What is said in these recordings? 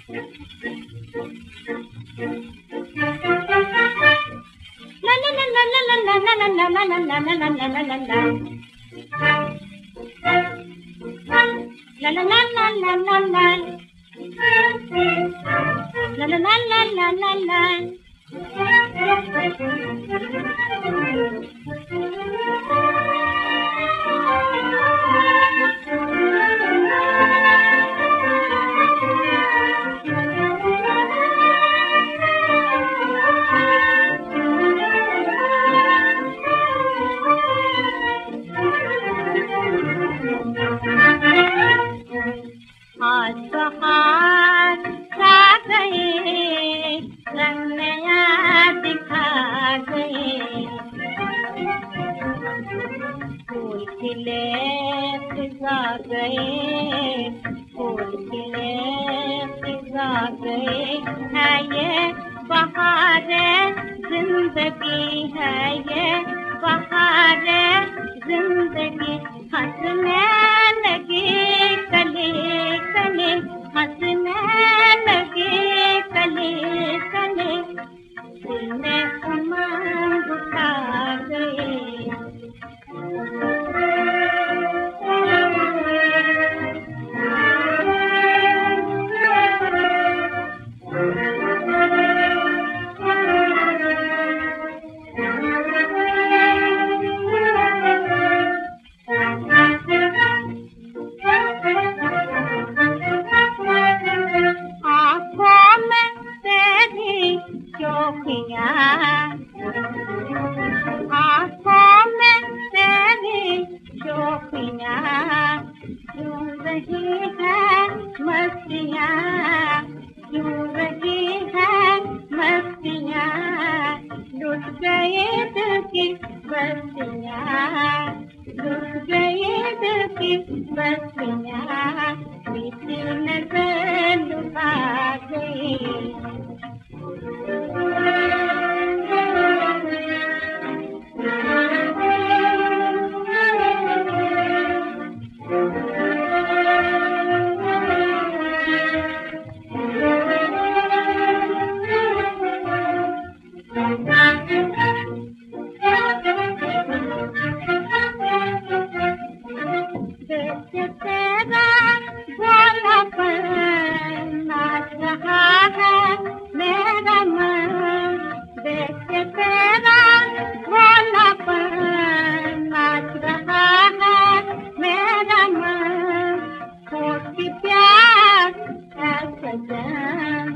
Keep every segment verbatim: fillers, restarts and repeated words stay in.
आज बहार छा गए, रंग नया दिखा गए, फूल खिले फिजा गए, फूल खिले फिजा गए। है ये बहार जिंदगी, है ये बहार जिंदगी। हंसने लगी कली कली, हंसने लगी कली कली, दिल में उमंग उठा गए। आँखों में तेरी शोखियाँ, क्यों रही है मस्तियाँ, क्यों रही है मस्तियाँ, लुट गए दिल की बस्तियाँ, लुट गए दिल की बस्तियाँ, बीती नजर लुटा गई।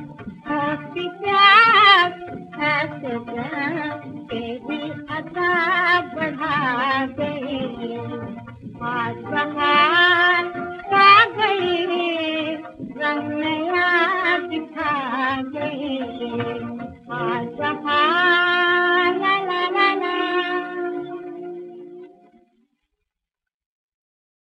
तेरी अदा